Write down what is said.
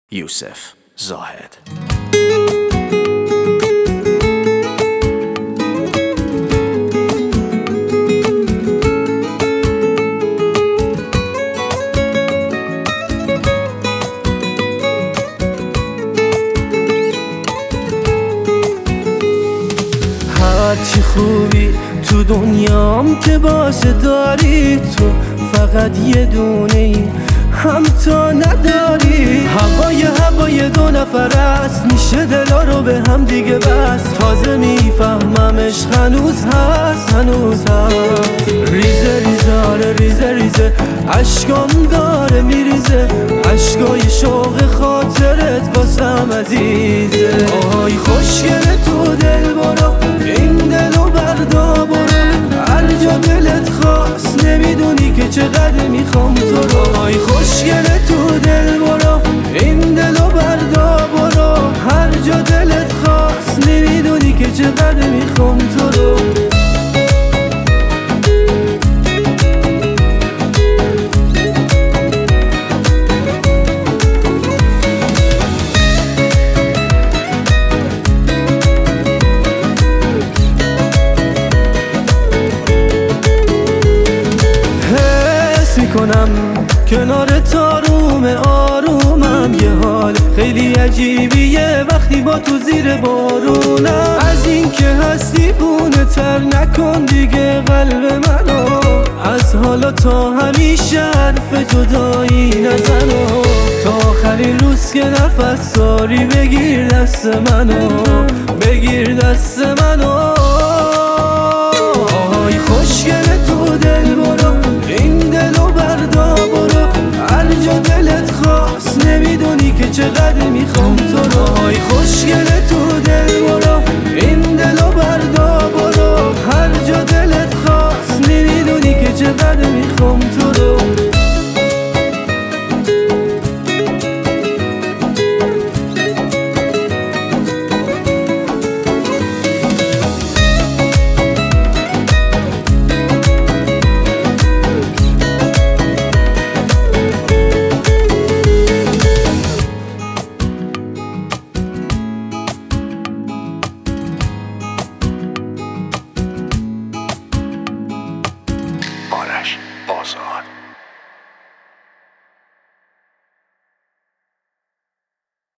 یوسف زاهد. هرچی خوبی تو دنیام که باشه داری، تو فقط یه دونه ای هم تا نداری. هوای دو نفر است، میشه دلا رو به هم دیگه بس. تازه میفهمم عشق هنوز هست. ریزه ریزه عشقام داره میریزه، عشقای شوق خاطرت واسم عزیزه. آی خوشگله تو دل برو، این دلو بردا برو، هر جا دلت خواست نمیدونی که چقدر میخوام تو رو. آی خوشگله تو دل برو، این دلو بردا برو، هر جا دلت خواست نمیدونی که چقدر میخوام تو رو. کنم کنار آرومم، یه حال خیلی عجیبیه وقتی با تو زیر بارونم. از این که هستی بونه تر نکن دیگه قلب منو، از حالا تا همیشه حرف جدایی نزنو. تا آخرین روز که نفس داری بگیر دست منو. آهای خوشگله تو دل برو، این دلو بردا برو، هر جا دلت خواست